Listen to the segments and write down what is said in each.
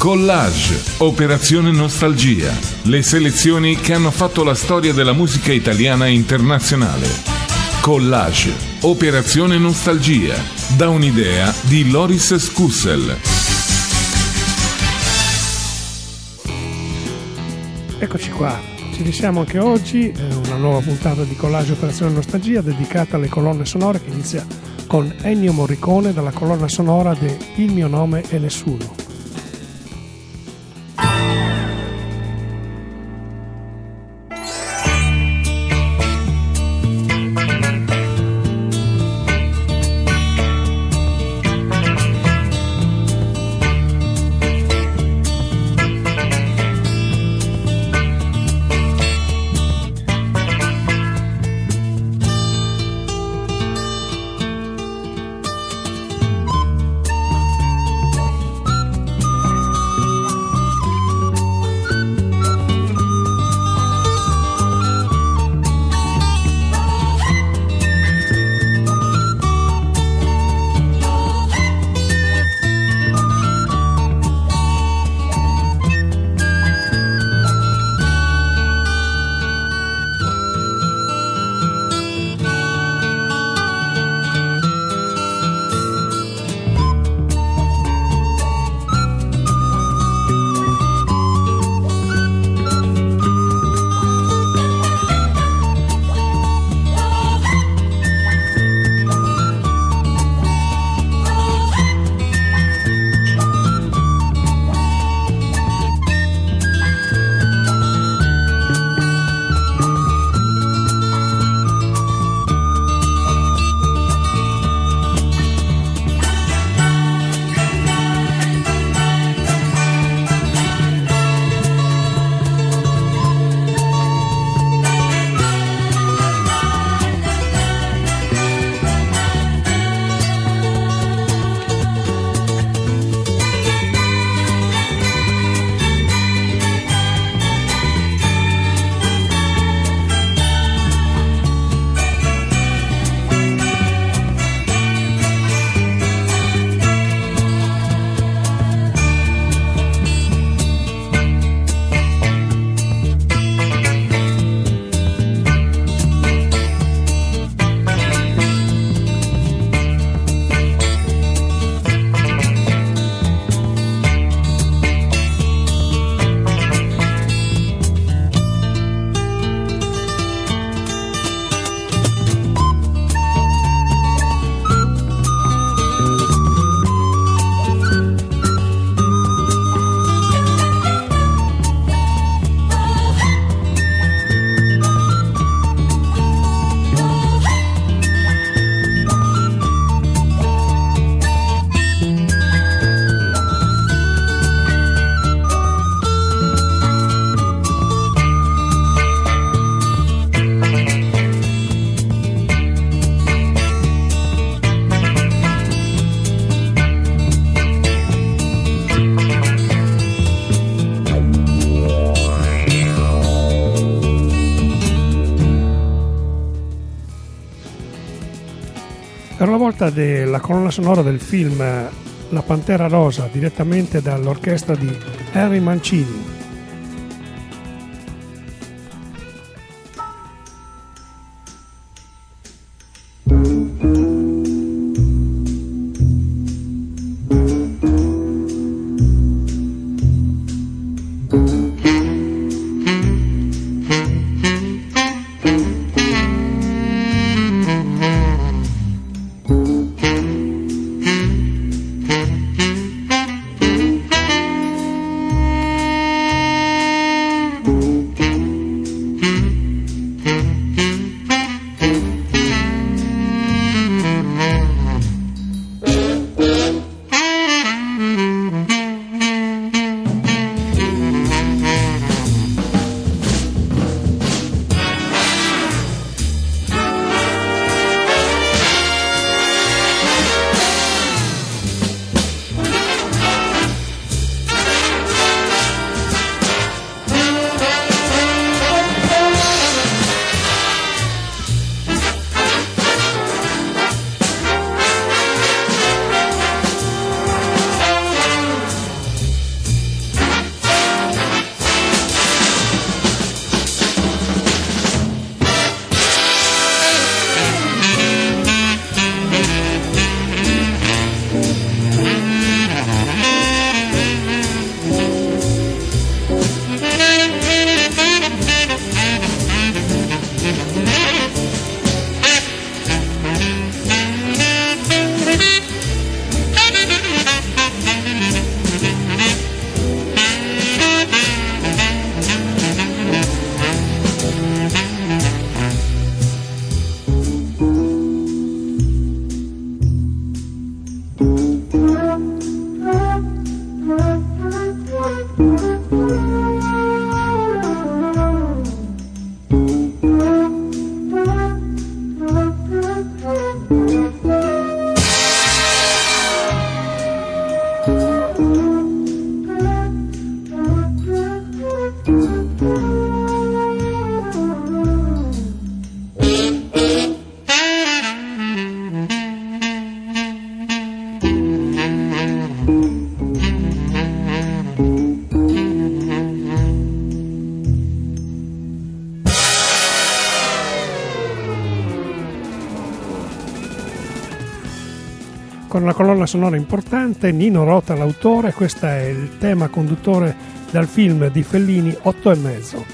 Collage, Operazione Nostalgia, le selezioni che hanno fatto la storia della musica italiana e internazionale. Collage, Operazione Nostalgia, da un'idea di Loris Scussel. Eccoci qua, ci risiamo anche oggi, una nuova puntata di Collage Operazione Nostalgia dedicata alle colonne sonore che inizia con Ennio Morricone dalla colonna sonora di Il mio nome è nessuno. Era una volta della colonna sonora del film La Pantera Rosa, direttamente dall'orchestra di Henry Mancini. ancora una colonna sonora importante, Nino Rota l'autore, questo è il tema conduttore dal film di Fellini 8 e mezzo.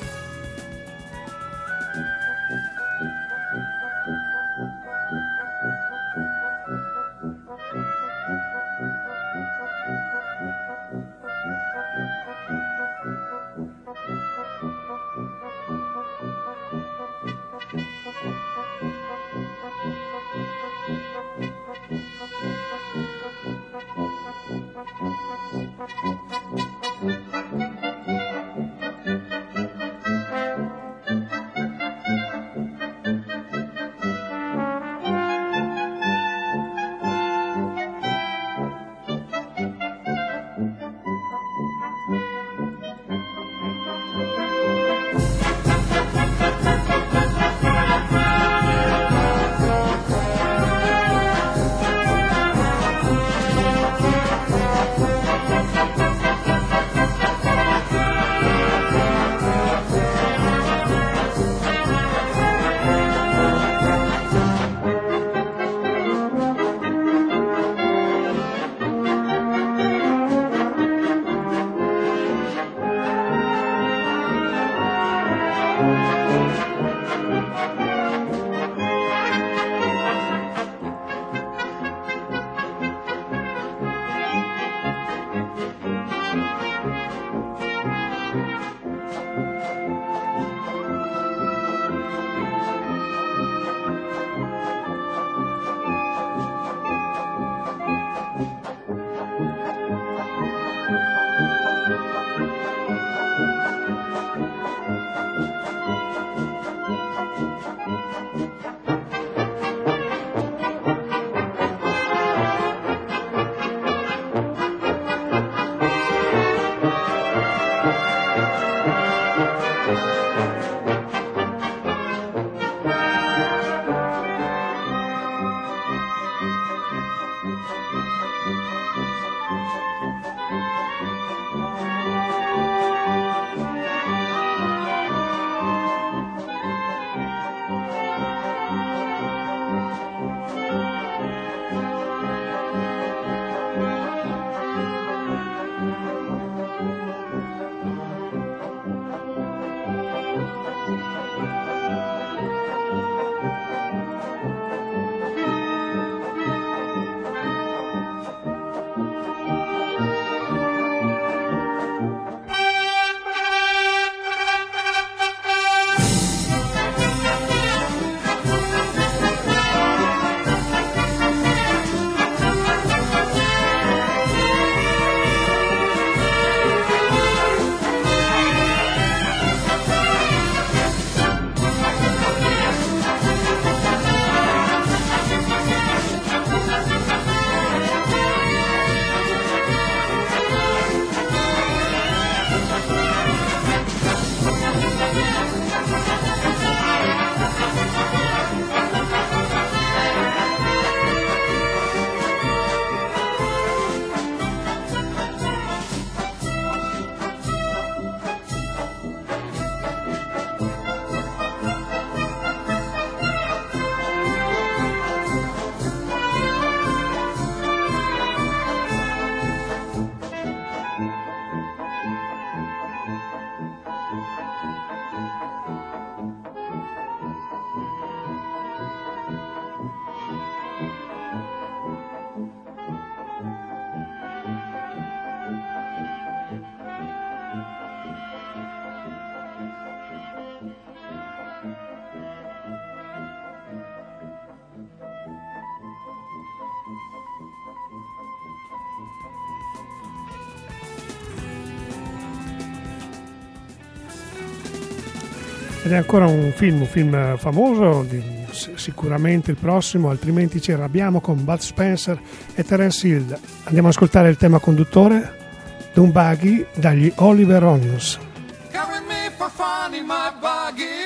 Ed è ancora un film famoso, sicuramente il prossimo, altrimenti ci arrabbiamo, con Bud Spencer e Terence Hill. Andiamo ad ascoltare il tema conduttore, Dune Buggy, dagli Oliver Onions. Carry me for fun in my buggy.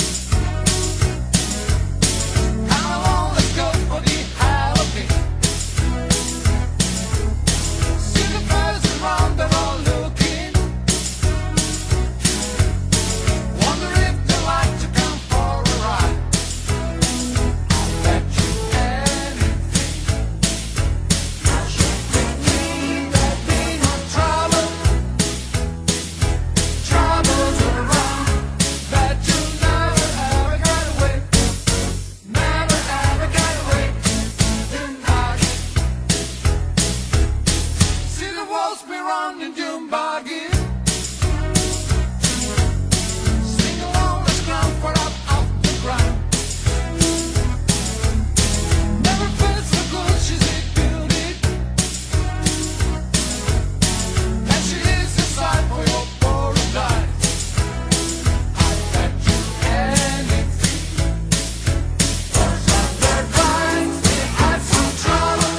How long let's go for the Halloween. See the birds around, they're all looking. Wonder if they like to come for a ride. I'll bet you anything me running June buggy. Sing along, let's comfort up off the ground. Never felt so good, she's a beauty. And she is inside for your paradise. I bet you anything. For some good times, we had some trouble.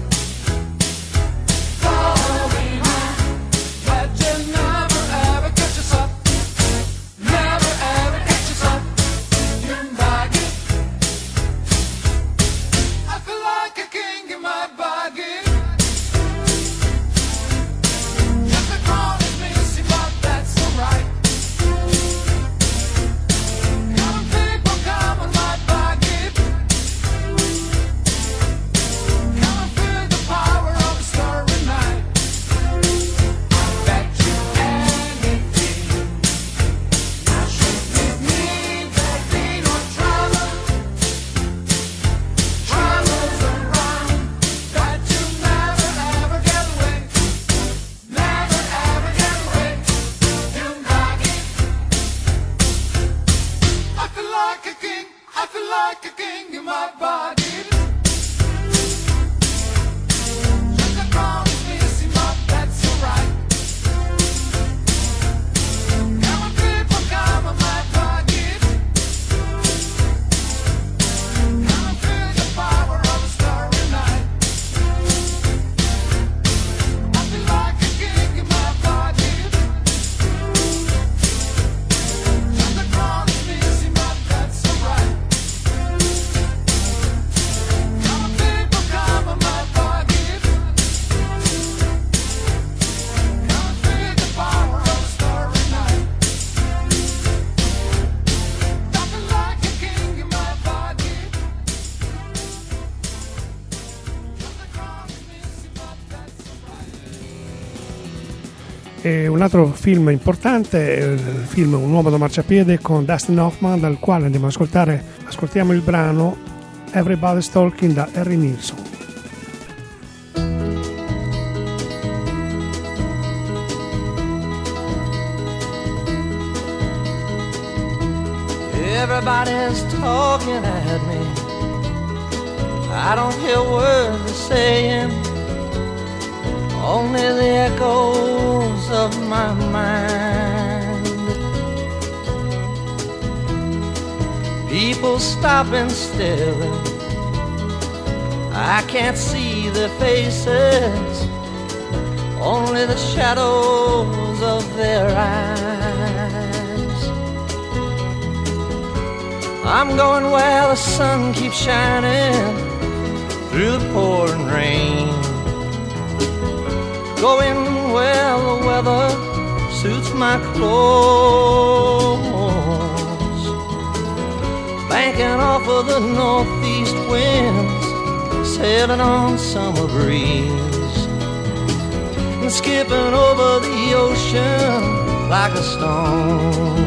Follow me now. But you never ever catch us up. Never ever catch us up. You're buggy. I feel like a king in my buggy. Just the crown is missing, but that's alright. Come on, people, come on my buggy. Come and feel the power of a starry night. I bet you anything. Now shoot with me, there'll be no trouble. Troubles around, but you never ever get away. Never ever get away. You're buggy. I feel like a king. I feel like a king in my body. Just the crown is missing, but that's alright. Come on, people, come on my body. Come and feel the power of a starry night. I feel like a king in my body. Just the crown is missing, but that's alright. Come on, people, come on my body. Come and feel the power of a starry night. I feel like a king in my body. Just the crown is missing, but that's alright. E un altro film importante è il film Un uomo da marciapiede con Dustin Hoffman, dal quale andiamo ad ascoltiamo il brano Everybody's Talking da Harry Nilsson. Everybody's talking at me. I don't hear words they're saying, only the echoes of my mind. People stop and staring. I can't see their faces, only the shadows of their eyes. I'm going where the sun keeps shining through the pouring rain, going where the weather suits my clothes, banking off of the northeast winds, sailing on summer breeze, and skipping over the ocean like a stone.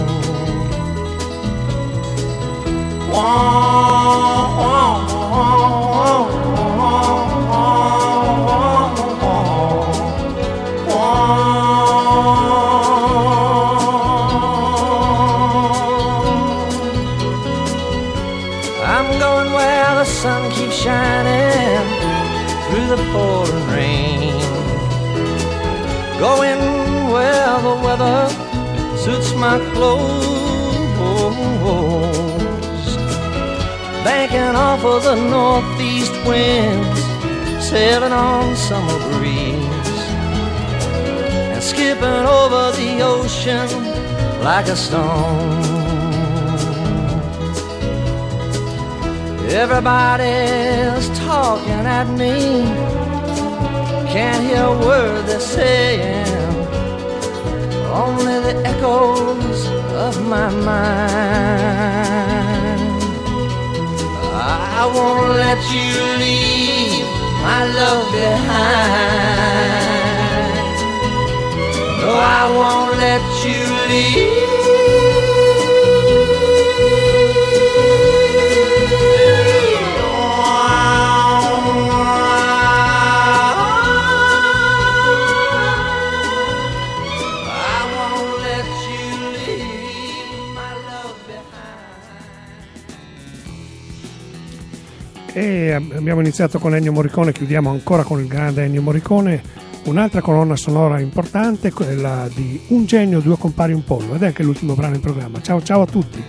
I'm going where the sun keeps shining through the pouring rain, going where the weather suits my clothes, banking off of the northeast winds, sailing on summer breeze, and skipping over the ocean like a stone. Everybody's talking at me, can't hear a word they're saying, only the echoes of my mind. I won't let you leave my love behind. No, I won't let you leave. E abbiamo iniziato con Ennio Morricone, chiudiamo ancora con il grande Ennio Morricone. Un'altra colonna sonora importante, quella di Un genio, due compari, un pollo, ed è anche l'ultimo brano in programma. Ciao ciao a tutti.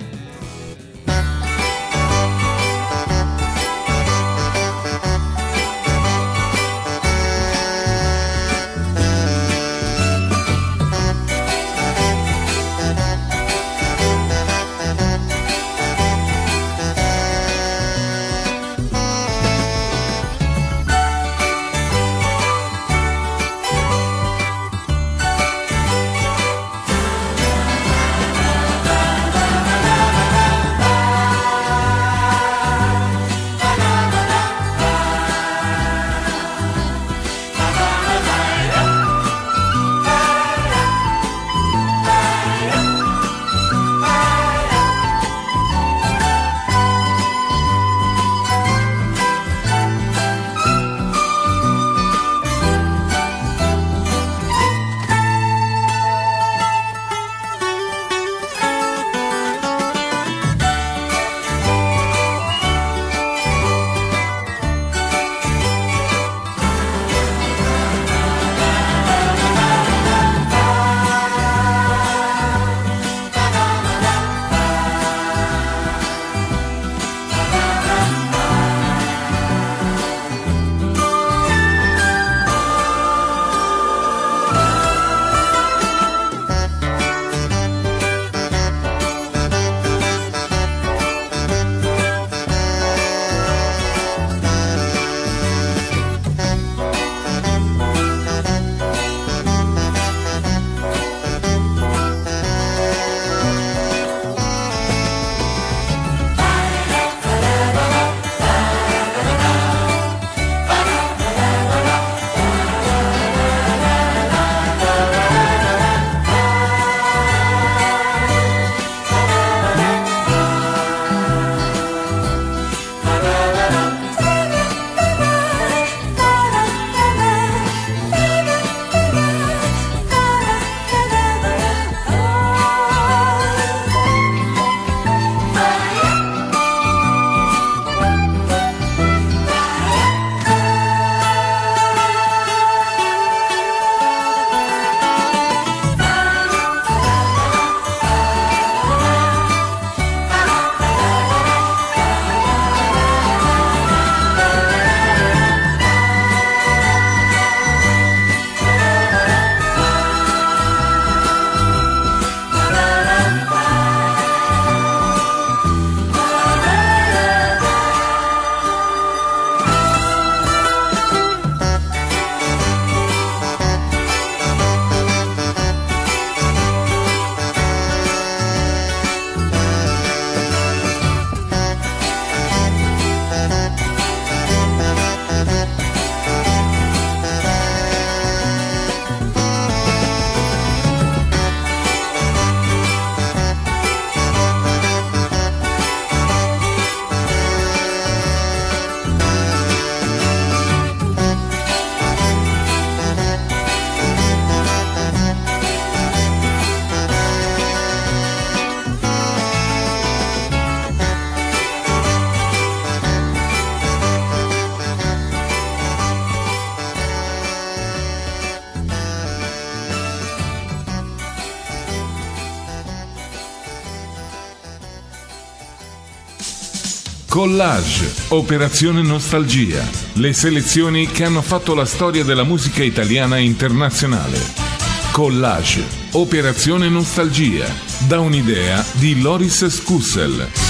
Collage, Operazione Nostalgia, le selezioni che hanno fatto la storia della musica italiana e internazionale. Collage, Operazione Nostalgia, da un'idea di Loris Scussel.